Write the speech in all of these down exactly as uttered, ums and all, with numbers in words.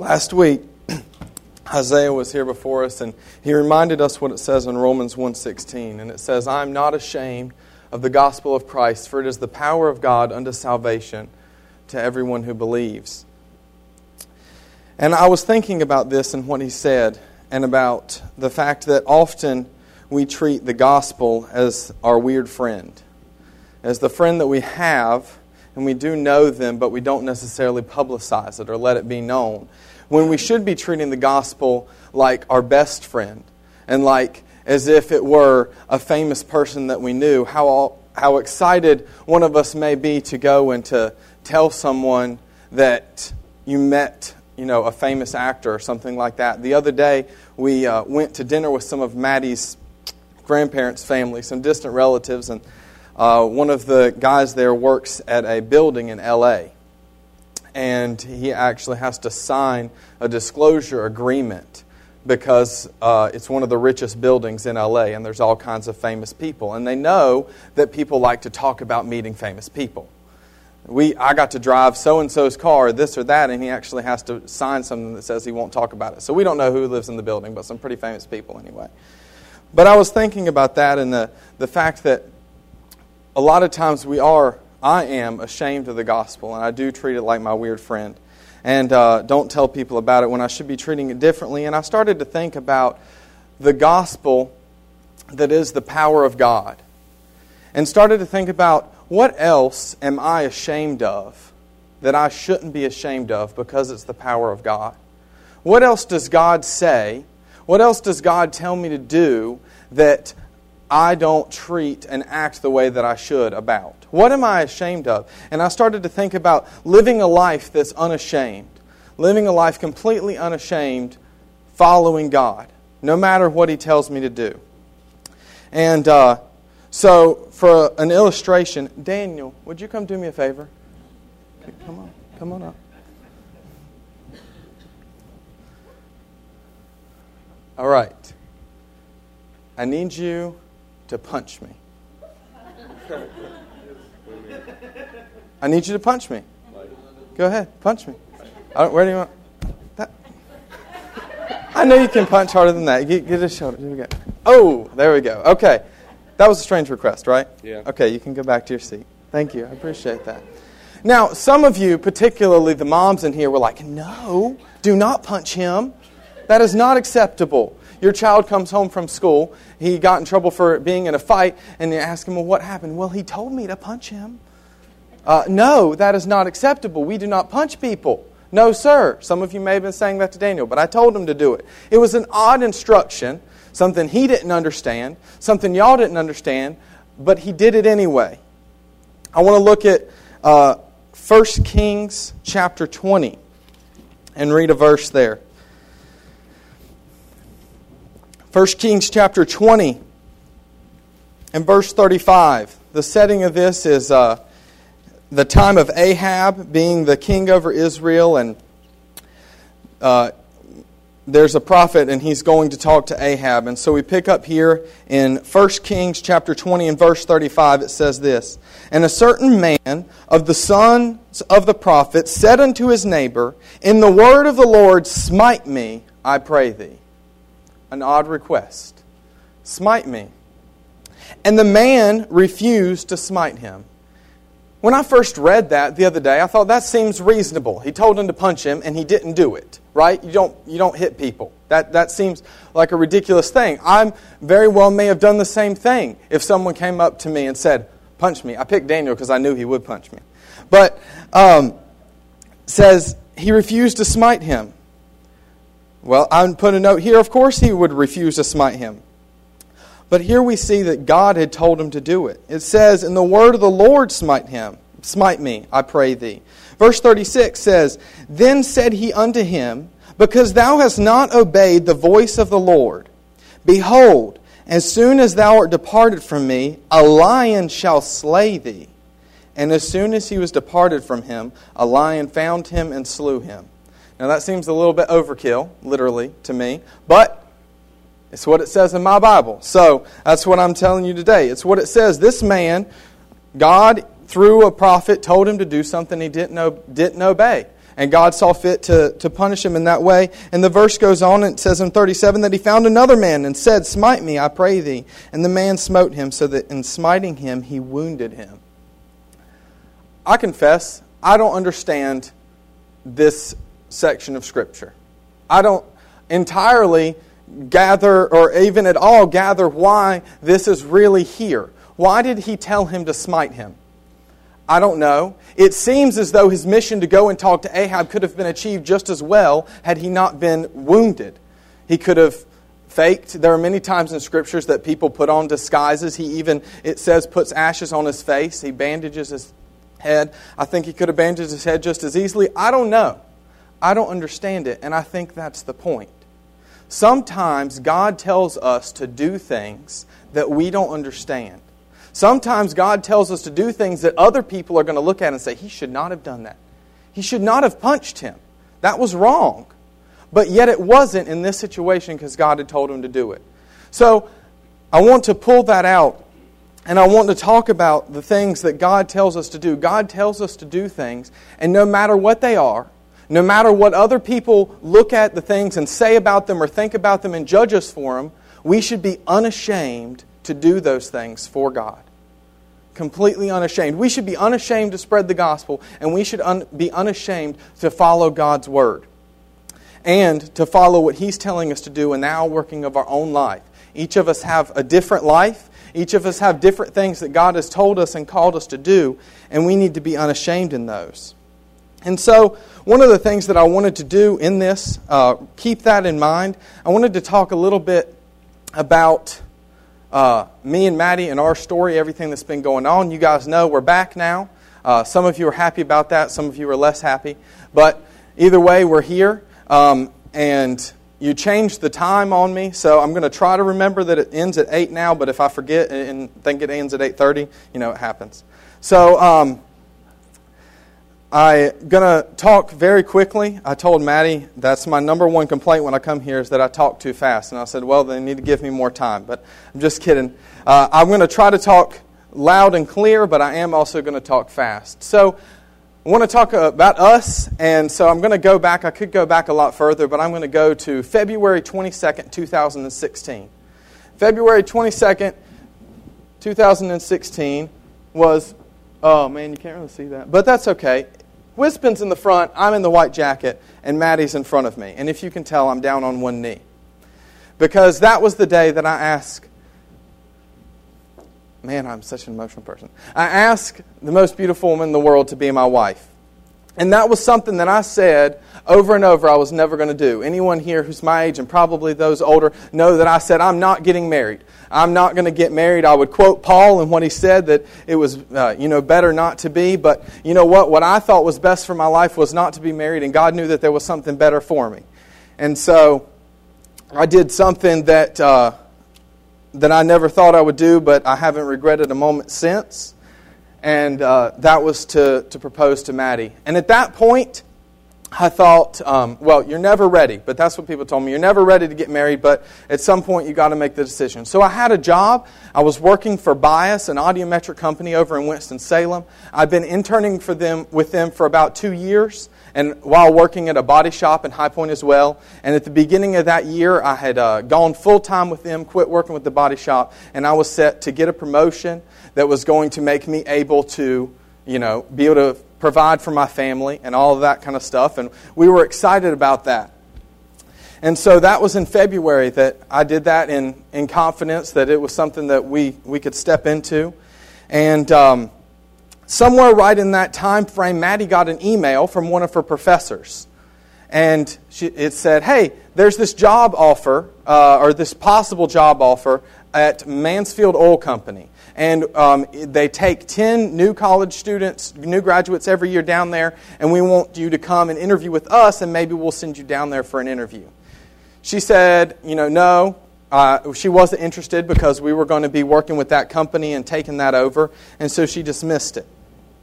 Last week, Isaiah was here before us, and he reminded us what it says in Romans one sixteen. And it says, I am not ashamed of the gospel of Christ, for it is the power of God unto salvation to everyone who believes. And I was thinking about this and what he said, and about the fact that often we treat the gospel as our weird friend, as the friend that we have, and we do know them, but we don't necessarily publicize it or let it be known, when we should be treating the gospel like our best friend, and like as if it were a famous person that we knew. How how excited one of us may be to go and to tell someone that you met, you know, a famous actor or something like that. The other day, we uh, went to dinner with some of Maddie's grandparents' family, some distant relatives, and uh, one of the guys there works at a building in L A, and he actually has to sign a disclosure agreement because uh, it's one of the richest buildings in L A, and there's all kinds of famous people. And they know that people like to talk about meeting famous people. We, I got to drive so-and-so's car, this or that, and he actually has to sign something that says he won't talk about it. So we don't know who lives in the building, but some pretty famous people anyway. But I was thinking about that and the, the fact that a lot of times we are, I am ashamed of the gospel, and I do treat it like my weird friend. And uh, don't tell people about it when I should be treating it differently. And I started to think about the gospel that is the power of God. And started to think about, what else am I ashamed of that I shouldn't be ashamed of because it's the power of God? What else does God say? What else does God tell me to do that I don't treat and act the way that I should about? What am I ashamed of? And I started to think about living a life that's unashamed. Living a life completely unashamed, following God, no matter what He tells me to do. And uh, so, for an illustration, Daniel, would you come do me a favor? Come on, come on up. All right. I need you to punch me. I need you to punch me. Go ahead, punch me. I don't, where do you want? That. I know you can punch harder than that. Get, get a shoulder. Here we go. Oh, there we go. Okay. That was a strange request, right? Yeah. Okay, you can go back to your seat. Thank you. I appreciate that. Now, some of you, particularly the moms in here, were like, no, do not punch him. That is not acceptable. Your child comes home from school. He got in trouble for being in a fight, and you ask him, well, what happened? Well, he told me to punch him. Uh, no, that is not acceptable. We do not punch people. No, sir. Some of you may have been saying that to Daniel, but I told him to do it. It was an odd instruction, something he didn't understand, something y'all didn't understand, but he did it anyway. I want to look at uh, First Kings chapter twenty and read a verse there. First Kings chapter twenty and verse thirty-five. The setting of this is uh, the time of Ahab being the king over Israel, and uh, there's a prophet, and he's going to talk to Ahab. And so we pick up here in First Kings chapter twenty and verse thirty-five. It says this, And a certain man of the sons of the prophets said unto his neighbor, In the word of the Lord smite me, I pray thee. An odd request. Smite me. And the man refused to smite him. When I first read that the other day, I thought that seems reasonable. He told him to punch him, and he didn't do it. Right? You don't you don't hit people. That that seems like a ridiculous thing. I very well may have done the same thing if someone came up to me and said, punch me. I picked Daniel because I knew he would punch me. But um, says he refused to smite him. Well, I put a note here. Of course he would refuse to smite him. But here we see that God had told him to do it. It says, In the word of the Lord smite him. Smite me, I pray thee. Verse thirty-six says, Then said he unto him, Because thou hast not obeyed the voice of the Lord, behold, as soon as thou art departed from me, a lion shall slay thee. And as soon as he was departed from him, a lion found him and slew him. Now that seems a little bit overkill, literally, to me, but it's what it says in my Bible. So that's what I'm telling you today. It's what it says. This man, God, through a prophet, told him to do something he didn't, didn't obey. And God saw fit to, to punish him in that way. And the verse goes on, and it says in thirty-seven that he found another man and said, "Smite me, I pray thee." And the man smote him, so that in smiting him, he wounded him. I confess, I don't understand this section of Scripture. I don't entirely gather, or even at all gather, why this is really here. Why did he tell him to smite him? I don't know. It seems as though his mission to go and talk to Ahab could have been achieved just as well had he not been wounded. He could have faked. There are many times in Scriptures that people put on disguises. He even, it says, puts ashes on his face. He bandages his head. I think he could have bandaged his head just as easily. I don't know. I don't understand it, and I think that's the point. Sometimes God tells us to do things that we don't understand. Sometimes God tells us to do things that other people are going to look at and say, he should not have done that. He should not have punched him. That was wrong. But yet it wasn't in this situation because God had told him to do it. So I want to pull that out, and I want to talk about the things that God tells us to do. God tells us to do things, and no matter what they are, no matter what other people look at the things and say about them or think about them and judge us for them, we should be unashamed to do those things for God. Completely unashamed. We should be unashamed to spread the gospel, and we should un- be unashamed to follow God's word and to follow what He's telling us to do in the outworking of our own life. Each of us have a different life. Each of us have different things that God has told us and called us to do, and we need to be unashamed in those. And so, one of the things that I wanted to do in this, uh, keep that in mind. I wanted to talk a little bit about uh, me and Maddie and our story, everything that's been going on. You guys know we're back now. Uh, some of you are happy about that. Some of you are less happy. But either way, we're here. Um, and you changed the time on me, so I'm going to try to remember that it ends at eight now. But if I forget and think it ends at eight thirty, you know, it happens. So Um, I'm going to talk very quickly. I told Maddie that's my number one complaint when I come here is that I talk too fast. And I said, well, they need to give me more time. But I'm just kidding. Uh, I'm going to try to talk loud and clear, but I am also going to talk fast. So I want to talk about us. And so I'm going to go back. I could go back a lot further, but I'm going to go to February twenty-second, two thousand sixteen. February twenty-second, two thousand sixteen was, oh man, you can't really see that. But that's okay. Wispin's in the front, I'm in the white jacket, and Maddie's in front of me. And if you can tell, I'm down on one knee. Because that was the day that I asked, man, I'm such an emotional person. I asked the most beautiful woman in the world to be my wife. And that was something that I said over and over I was never going to do. Anyone here who's my age and probably those older know that I said, I'm not getting married. I'm not going to get married. I would quote Paul and what he said, that it was uh, you know, better not to be. But you know what? What I thought was best for my life was not to be married, and God knew that there was something better for me. And so I did something that, uh, that I never thought I would do, but I haven't regretted a moment since. And uh, that was to, to propose to Maddie. And at that point, I thought, um, well, you're never ready. But that's what people told me. You're never ready to get married, but at some point you got to make the decision. So I had a job. I was working for Bias, an audiometric company over in Winston-Salem. I've been interning for them with them for about two years, and while working at a body shop in High Point as well. And at the beginning of that year, I had uh, gone full-time with them, quit working with the body shop, and I was set to get a promotion that was going to make me able to, you know, be able to provide for my family and all of that kind of stuff. And we were excited about that. And so that was in February that I did that in, in confidence that it was something that we, we could step into. And um, somewhere right in that time frame, Maddie got an email from one of her professors. And she, it said, hey, there's this job offer, uh, or this possible job offer at Mansfield Oil Company. And um, they take ten new college students, new graduates every year down there, and we want you to come and interview with us, and maybe we'll send you down there for an interview. She said, you know, no. Uh, she wasn't interested because we were going to be working with that company and taking that over, and so she dismissed it.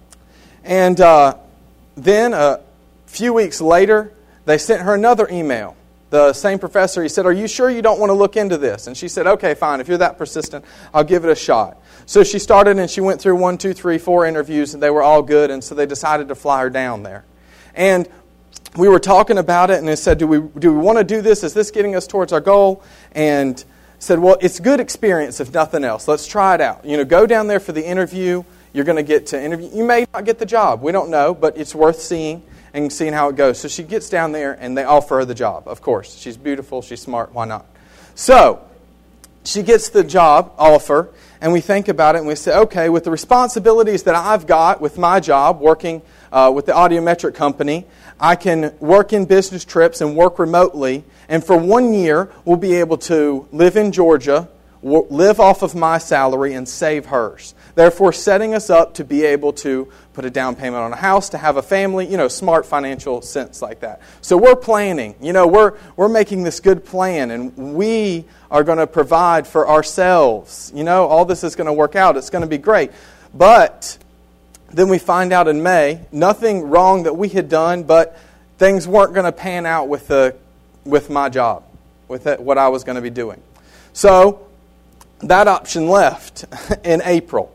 And uh, then a few weeks later, they sent her another email. The same professor, he said, are you sure you don't want to look into this? And she said, okay, fine. If you're that persistent, I'll give it a shot. So she started and she went through one, two, three, four interviews, and they were all good, and so they decided to fly her down there. And we were talking about it, and it said, do we do we want to do this? Is this getting us towards our goal? And said, well, it's good experience if nothing else. Let's try it out. You know, go down there for the interview. You're going to get to interview. You may not get the job. We don't know, but it's worth seeing and seeing how it goes. So she gets down there, and they offer her the job, of course. She's beautiful. She's smart. Why not? So she gets the job offer, and we think about it, and we say, okay, with the responsibilities that I've got with my job, working uh, with the Audiometric company, I can work in business trips and work remotely, and for one year, we'll be able to live in Georgia, live off of my salary, and save hers. Therefore, setting us up to be able to put a down payment on a house, to have a family, you know, smart financial sense like that. So we're planning, you know, we're we're making this good plan, and we are going to provide for ourselves. You know, all this is going to work out. It's going to be great. But then we find out in May, nothing wrong that we had done, but things weren't going to pan out with the with my job, with it, what I was going to be doing. So that option left in April.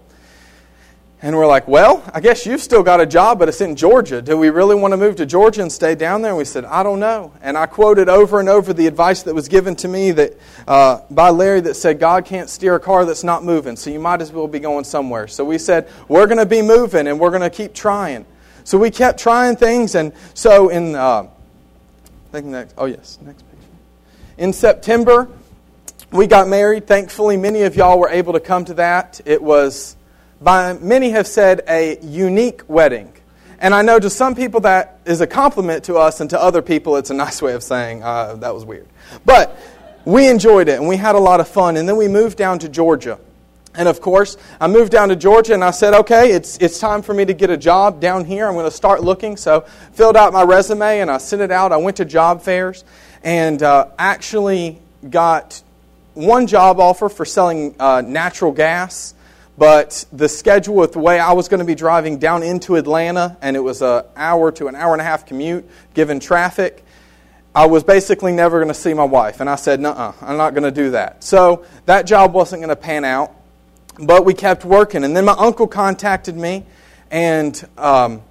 And we're like, well, I guess you've still got a job, but it's in Georgia. Do we really want to move to Georgia and stay down there? And we said, I don't know. And I quoted over and over the advice that was given to me that uh, by Larry that said, God can't steer a car that's not moving, so you might as well be going somewhere. So we said, we're going to be moving, and we're going to keep trying. So we kept trying things, and so in, uh, I think next, oh yes, next picture. In September, we got married. Thankfully, many of y'all were able to come to that. It was, by many have said, a unique wedding. And I know to some people that is a compliment to us, and to other people it's a nice way of saying, uh, that was weird. But we enjoyed it, and we had a lot of fun. And then we moved down to Georgia. And of course, I moved down to Georgia, and I said, okay, it's it's time for me to get a job down here. I'm going to start looking. So filled out my resume, and I sent it out. I went to job fairs, and uh, actually got one job offer for selling uh, natural gas. But the schedule with the way I was going to be driving down into Atlanta, and it was an hour to an hour and a half commute, given traffic, I was basically never going to see my wife. And I said, nuh-uh, I'm not going to do that. So that job wasn't going to pan out, but we kept working. And then my uncle contacted me, and um,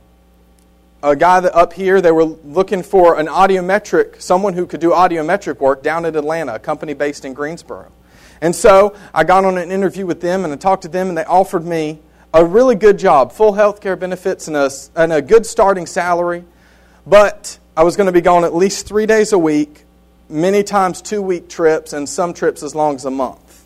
a guy that up here, they were looking for an audiometric, someone who could do audiometric work down at Atlanta, a company based in Greensboro. And so I got on an interview with them, and I talked to them, and they offered me a really good job, full health care benefits and a, and a good starting salary. But I was going to be gone at least three days a week, many times two-week trips, and some trips as long as a month.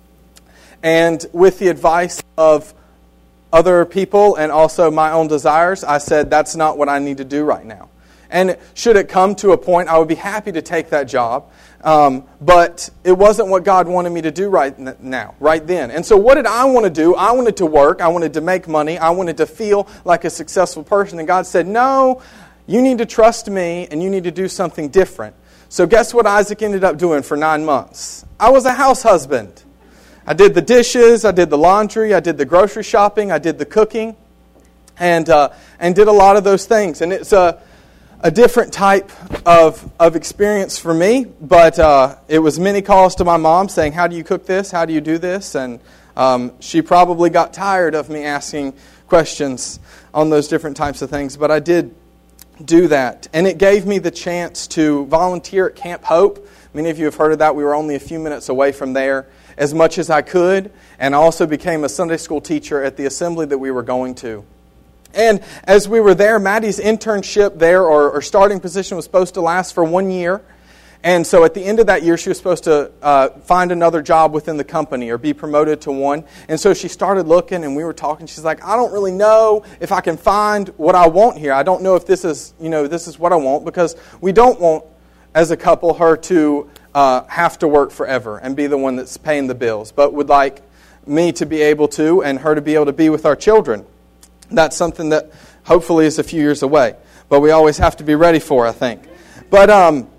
And with the advice of other people and also my own desires, I said, that's not what I need to do right now. And should it come to a point, I would be happy to take that job. Um, but it wasn't what God wanted me to do right now, right then. And so what did I want to do? I wanted to work. I wanted to make money. I wanted to feel like a successful person. And God said, no, you need to trust me, and you need to do something different. So guess what Isaac ended up doing for nine months? I was a house husband. I did the dishes. I did the laundry. I did the grocery shopping. I did the cooking. And uh, and did a lot of those things. And it's a... A different type of of experience for me, but uh, it was many calls to my mom saying, how do you cook this? How do you do this? And um, she probably got tired of me asking questions on those different types of things, but I did do that. And it gave me the chance to volunteer at Camp Hope. Many of you have heard of that. We were only a few minutes away from there, as much as I could, and I also became a Sunday school teacher at the assembly that we were going to. And as we were there, Maddie's internship there, or, or starting position, was supposed to last for one year. And so at the end of that year, she was supposed to uh, find another job within the company or be promoted to one. And so she started looking, and we were talking. She's like, I don't really know if I can find what I want here. I don't know if this is, you know, this is what I want, because we don't want, as a couple, her to uh, have to work forever and be the one that's paying the bills, but would like me to be able to, and her to be able to be with our children. That's something that hopefully is a few years away. But we always have to be ready for, I think. But um,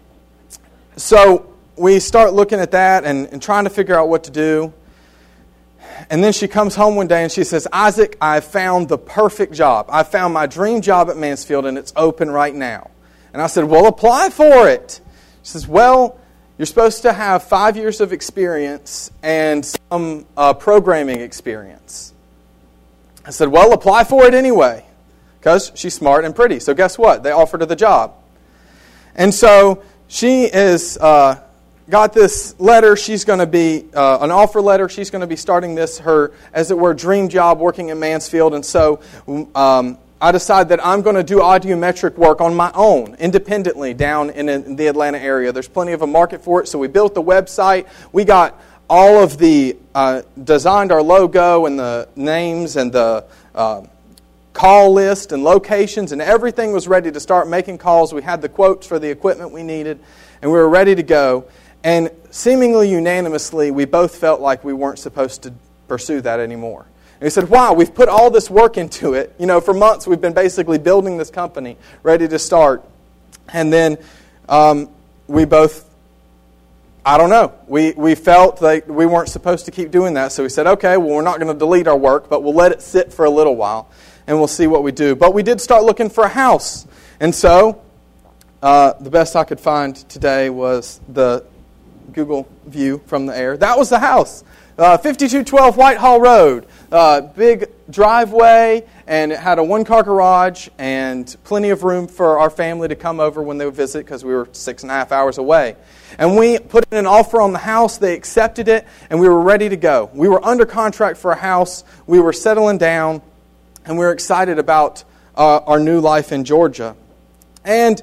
so we start looking at that and, and trying to figure out what to do. And then she comes home one day and she says, Isaac, I found the perfect job. I found my dream job at Mansfield, and it's open right now. And I said, well, apply for it. She says, well, you're supposed to have five years of experience and some uh, programming experience. I said, well, apply for it anyway. because she's smart and pretty. So guess what? They offered her the job. And so she is uh, got this letter. She's going to be, uh, an offer letter. She's going to be starting this, her, as it were, dream job working in Mansfield. And so um, I decided that I'm going to do audiometric work on my own, independently, down in, in the Atlanta area. There's plenty of a market for it. So we built the website. We got all of the, uh, designed our logo and the names and the uh, call list and locations, and everything was ready to start making calls. We had the quotes for the equipment we needed, and we were ready to go. And seemingly unanimously, we both felt like we weren't supposed to pursue that anymore. And we said, wow, we've put all this work into it. You know, for months we've been basically building this company, ready to start. And then um, we both, I don't know, we, we felt like we weren't supposed to keep doing that. So we said, okay, well, we're not going to delete our work, but we'll let it sit for a little while, and we'll see what we do. But we did start looking for a house. And so uh, the best I could find today was the Google view from the air. That was the house. Uh, fifty-two twelve Whitehall Road. Uh, big driveway, and it had a one-car garage and plenty of room for our family to come over when they would visit, because we were six and a half hours away. And we put in an offer on the house. They accepted it, and we were ready to go. We were under contract for a house. We were settling down, and we were excited about uh, our new life in Georgia. And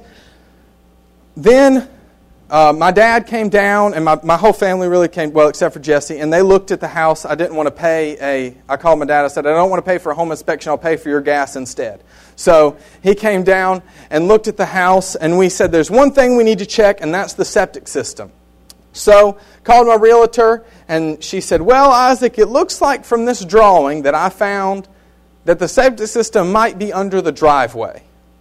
then Uh, my dad came down, and my, my whole family really came, well, except for Jesse, and they looked at the house. I didn't want to pay a, I called my dad, I said, I don't want to pay for a home inspection, I'll pay for your gas instead. So he came down and looked at the house, and we said, there's one thing we need to check, and that's the septic system. So called my realtor, and she said, well, Isaac, it looks like from this drawing that I found that the septic system might be under the driveway.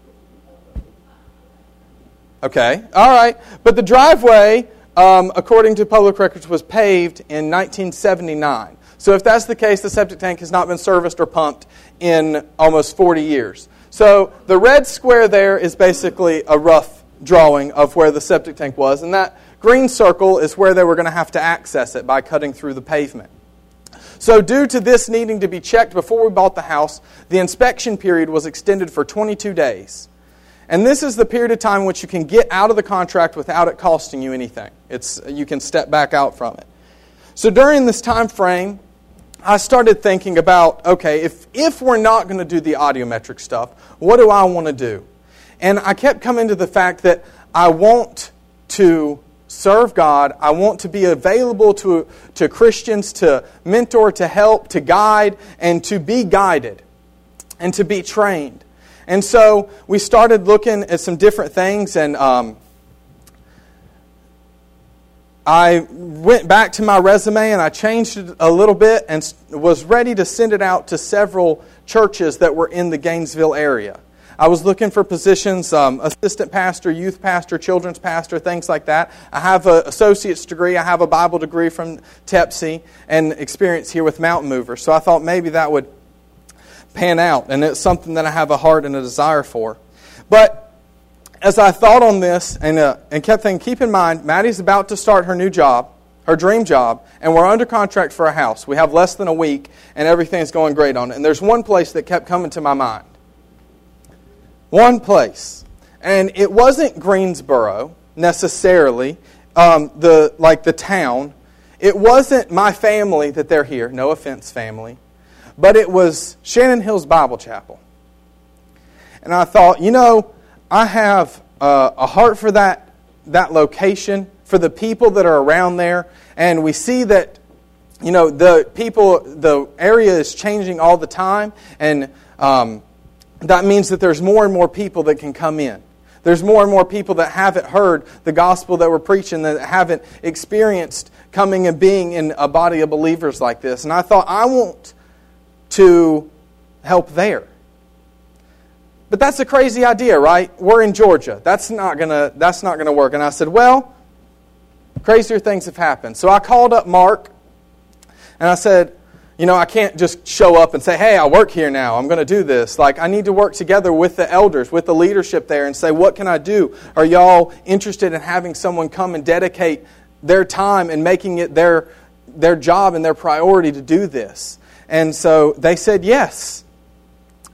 Okay, all right. But the driveway, um, according to public records, was paved in nineteen seventy-nine. So if that's the case, the septic tank has not been serviced or pumped in almost forty years. So the red square there is basically a rough drawing of where the septic tank was, and that green circle is where they were going to have to access it by cutting through the pavement. So due to this needing to be checked before we bought the house, the inspection period was extended for twenty-two days. And this is the period of time in which you can get out of the contract without it costing you anything. It's you can step back out from it. So during this time frame, I started thinking about, okay, if, if we're not going to do the audiometric stuff, what do I want to do? And I kept coming to the fact that I want to serve God. I want to be available to, to Christians, to mentor, to help, to guide, and to be guided, and to be trained. And so we started looking at some different things, and um, I went back to my resume and I changed it a little bit and was ready to send it out to several churches that were in the Gainesville area. I was looking for positions, um, assistant pastor, youth pastor, children's pastor, things like that. I have an associate's degree. I have a Bible degree from Tepsi and experience here with Mountain Movers. So I thought maybe that would pan out, and it's something that I have a heart and a desire for. But as I thought on this and uh, and kept thinking, keep in mind, Maddie's about to start her new job, her dream job, and we're under contract for a house. We have less than a week, and everything's going great on it. And there's one place that kept coming to my mind. One place. And it wasn't Greensboro, necessarily, um, the like the town. It wasn't my family that they're here. No offense, family. But it was Shannon Hills Bible Chapel. And I thought, you know, I have uh, a heart for that, that location, for the people that are around there. And we see that, you know, the people, the area is changing all the time. And um, that means that there's more and more people that can come in. There's more and more people that haven't heard the gospel that we're preaching, that haven't experienced coming and being in a body of believers like this. And I thought, I want to help there. But that's a crazy idea, right? We're in Georgia. That's not gonna that's not gonna work. And I said, well, crazier things have happened. So I called up Mark and I said, you know, I can't just show up and say, hey, I work here now. I'm going to do this. Like, I need to work together with the elders, with the leadership there, and say, what can I do? Are y'all interested in having someone come and dedicate their time and making it their their job and their priority to do this? And so they said yes.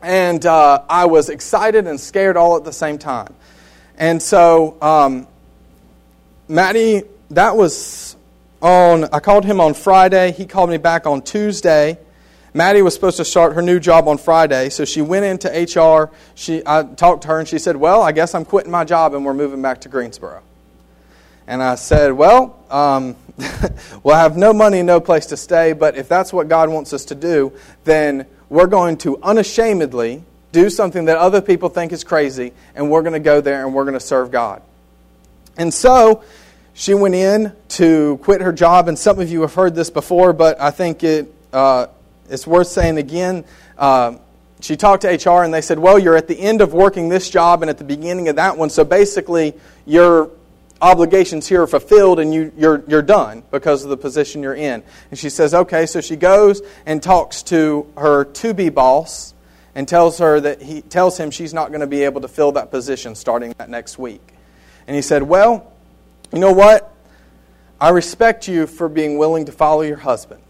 And uh, I was excited and scared all at the same time. And so, um, Maddie, that was on, I called him on Friday. He called me back on Tuesday. Maddie was supposed to start her new job on Friday, so she went into H R. She, I talked to her, and she said, well, I guess I'm quitting my job, and we're moving back to Greensboro. And I said, well, um, we'll have no money, no place to stay, but if that's what God wants us to do, then we're going to unashamedly do something that other people think is crazy, and we're going to go there and we're going to serve God. And so she went in to quit her job, and some of you have heard this before, but I think it uh, it's worth saying again. Uh, she talked to H R, and they said, well, you're at the end of working this job and at the beginning of that one, so basically your obligations here are fulfilled and you, you're, you're done because of the position you're in. And she says, okay, so she goes and talks to her to-be boss and tells her that he tells him she's not going to be able to fill that position starting that next week. And he said, well, you know what? I respect you for being willing to follow your husband.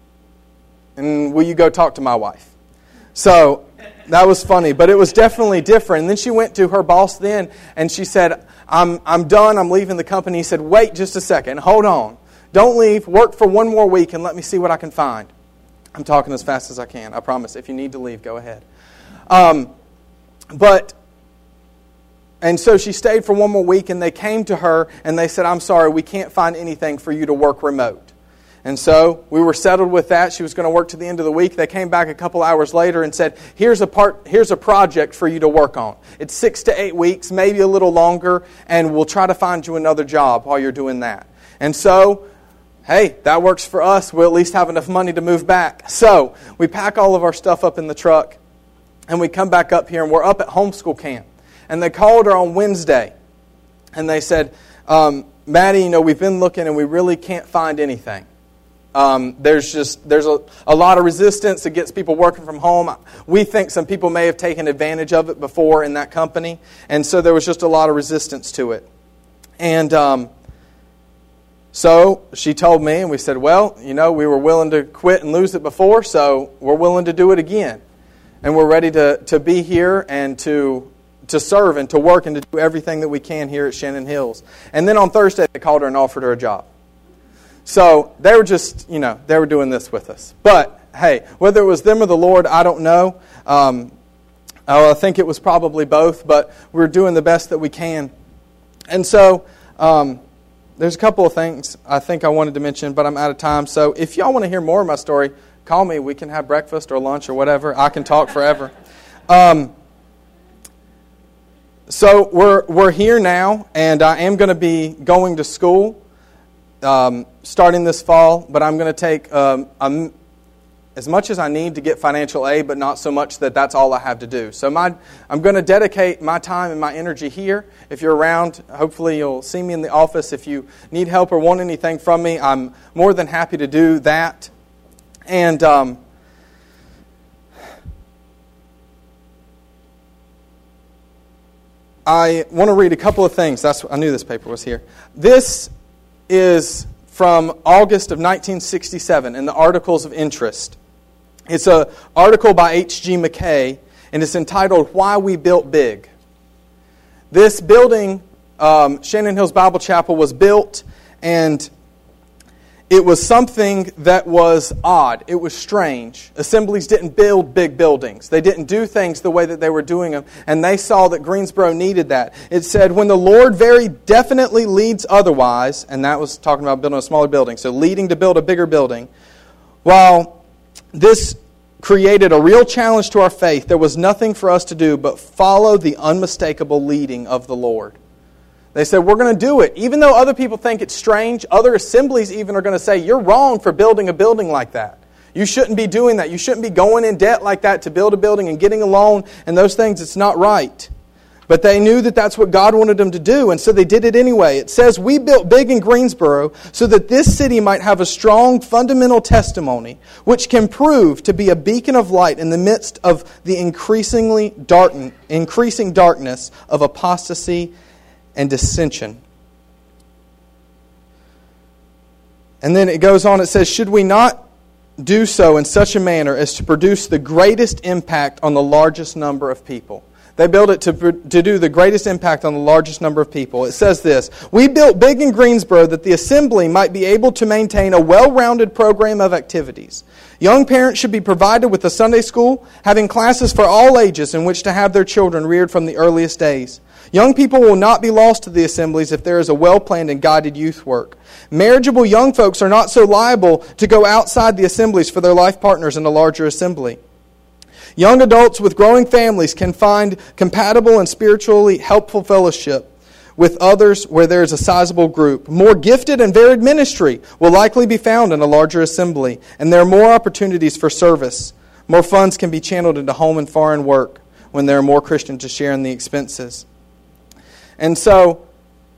And will you go talk to my wife? So that was funny, but it was definitely different. And then she went to her boss then, and she said, I'm I'm done, I'm leaving the company. He said, wait just a second, hold on. Don't leave, work for one more week and let me see what I can find. I'm talking as fast as I can, I promise. If you need to leave, go ahead. Um, but, and so she stayed for one more week, and they came to her and they said, I'm sorry, we can't find anything for you to work remote. And so we were settled with that. She was going to work to the end of the week. They came back a couple hours later and said, here's a part, here's a project for you to work on. It's six to eight weeks, maybe a little longer, and we'll try to find you another job while you're doing that. And so, hey, that works for us. We'll at least have enough money to move back. So we pack all of our stuff up in the truck, and we come back up here, and we're up at homeschool camp. And they called her on Wednesday, and they said, um, Maddie, you know, we've been looking, and we really can't find anything. Um, there's just there's a, a lot of resistance against people working from home. We think some people may have taken advantage of it before in that company, and so there was just a lot of resistance to it. And um, so she told me, and we said, well, you know, we were willing to quit and lose it before, so we're willing to do it again. And we're ready to, to be here and to to serve and to work and to do everything that we can here at Shannon Hills. And then on Thursday, they called her and offered her a job. So they were just, you know, they were doing this with us. But, hey, whether it was them or the Lord, I don't know. Um, I think it was probably both, but we're doing the best that we can. And so um, there's a couple of things I think I wanted to mention, but I'm out of time. So if y'all want to hear more of my story, call me. We can have breakfast or lunch or whatever. I can talk forever. Um, so we're we're here now, and I am going to be going to school. Um, starting this fall, but I'm going to take um, um, as much as I need to get financial aid, but not so much that that's all I have to do. So my, I'm going to dedicate my time and my energy here. If you're around, hopefully you'll see me in the office. If you need help or want anything from me, I'm more than happy to do that. And um, I want to read a couple of things. That's I knew this paper was here. This is from August of nineteen sixty-seven in the Articles of Interest. It's an article by H G McKay, and it's entitled, Why We Built Big. This building, um, Shannon Hills Bible Chapel, was built, and it was something that was odd. It was strange. Assemblies didn't build big buildings. They didn't do things the way that they were doing them, and they saw that Greensboro needed that. It said, when the Lord very definitely leads otherwise, and that was talking about building a smaller building, so leading to build a bigger building, while this created a real challenge to our faith, there was nothing for us to do but follow the unmistakable leading of the Lord. They said, we're going to do it. Even though other people think it's strange, other assemblies even are going to say, you're wrong for building a building like that. You shouldn't be doing that. You shouldn't be going in debt like that to build a building and getting a loan and those things. It's not right. But they knew that that's what God wanted them to do, and so they did it anyway. It says, we built big in Greensboro so that this city might have a strong fundamental testimony which can prove to be a beacon of light in the midst of the increasingly dark, increasing darkness of apostasy and dissension. And then it goes on, it says, should we not do so in such a manner as to produce the greatest impact on the largest number of people. They built it to, to do the greatest impact on the largest number of people. It says this: we built big in Greensboro that the assembly might be able to maintain a well-rounded program of activities. Young parents should be provided with a Sunday school, having classes for all ages in which to have their children reared from the earliest days. Young people will not be lost to the assemblies if there is a well-planned and guided youth work. Marriageable young folks are not so liable to go outside the assemblies for their life partners in a larger assembly. Young adults with growing families can find compatible and spiritually helpful fellowship with others where there is a sizable group. More gifted and varied ministry will likely be found in a larger assembly, and there are more opportunities for service. More funds can be channeled into home and foreign work when there are more Christians to share in the expenses. And so,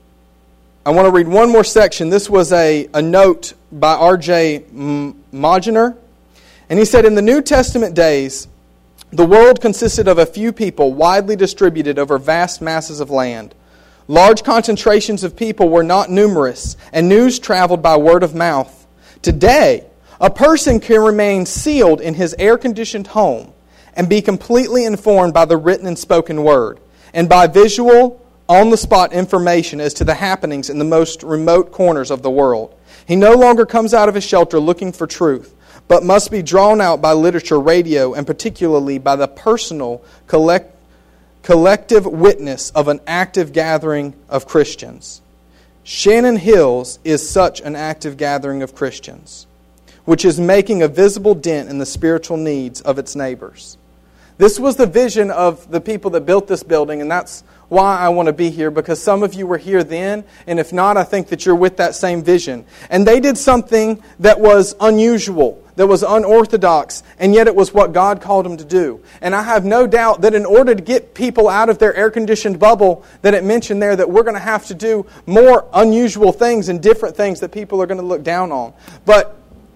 I want to read one more section. This was a, a note by R J Modgener. And he said, in the New Testament days, the world consisted of a few people widely distributed over vast masses of land. Large concentrations of people were not numerous, and news traveled by word of mouth. Today, a person can remain sealed in his air-conditioned home and be completely informed by the written and spoken word, and by visual, on-the-spot information as to the happenings in the most remote corners of the world. He no longer comes out of his shelter looking for truth, but must be drawn out by literature, radio, and particularly by the personal, collect, collective witness of an active gathering of Christians. Shannon Hills is such an active gathering of Christians, which is making a visible dent in the spiritual needs of its neighbors. This was the vision of the people that built this building, and that's why I want to be here, because some of you were here then, and if not, I think that you're with that same vision. And they did something that was unusual, that was unorthodox, and yet it was what God called them to do. And I have no doubt that in order to get people out of their air-conditioned bubble that it mentioned there, that we're going to have to do more unusual things and different things that people are going to look down on. But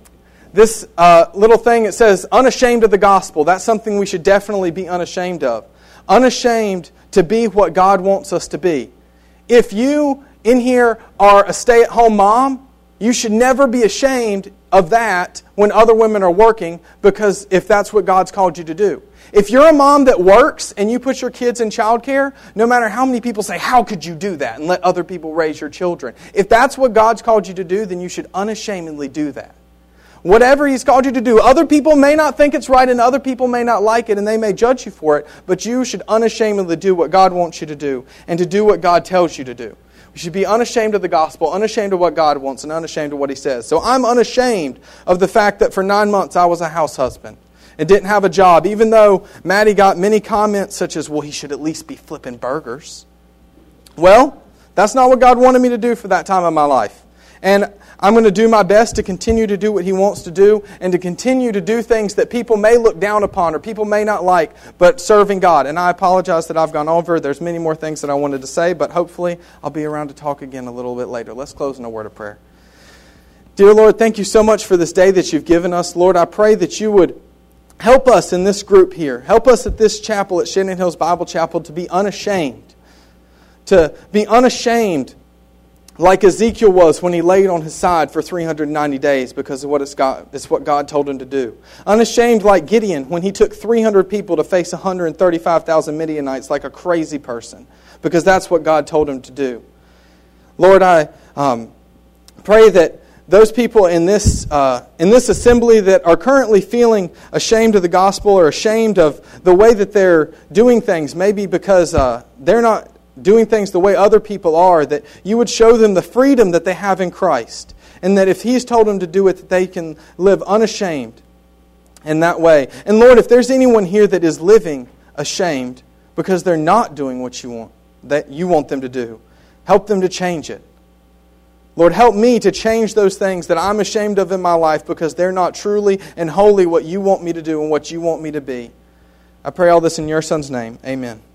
this uh, little thing, it says, unashamed of the gospel. That's something we should definitely be unashamed of. Unashamed to be what God wants us to be. If you in here are a stay-at-home mom, you should never be ashamed of that when other women are working, because if that's what God's called you to do. If you're a mom that works and you put your kids in childcare, no matter how many people say, how could you do that, and let other people raise your children. If that's what God's called you to do, then you should unashamedly do that. Whatever He's called you to do, other people may not think it's right and other people may not like it and they may judge you for it, but you should unashamedly do what God wants you to do and to do what God tells you to do. We should be unashamed of the gospel, unashamed of what God wants, and unashamed of what He says. So I'm unashamed of the fact that for nine months I was a house husband and didn't have a job, even though Maddie got many comments such as, well, he should at least be flipping burgers. Well, that's not what God wanted me to do for that time of my life. And I'm going to do my best to continue to do what He wants to do and to continue to do things that people may look down upon or people may not like, but serving God. And I apologize that I've gone over. There's many more things that I wanted to say, but hopefully I'll be around to talk again a little bit later. Let's close in a word of prayer. Dear Lord, thank you so much for this day that you've given us. Lord, I pray that you would help us in this group here. Help us at this chapel, at Shannon Hills Bible Chapel, to be unashamed. To be unashamed like Ezekiel was when he laid on his side for three hundred ninety days because of what it's, got, it's what God told him to do. Unashamed like Gideon when he took three hundred people to face one hundred thirty-five thousand Midianites like a crazy person, because that's what God told him to do. Lord, I um, pray that those people in this uh, in this assembly that are currently feeling ashamed of the gospel or ashamed of the way that they're doing things, maybe because uh, they're not doing things the way other people are, that you would show them the freedom that they have in Christ, and that if He's told them to do it, that they can live unashamed in that way. And Lord, if there's anyone here that is living ashamed because they're not doing what you want, that you want them to do, help them to change it. Lord, help me to change those things that I'm ashamed of in my life because they're not truly and wholly what you want me to do and what you want me to be. I pray all this in your Son's name. Amen.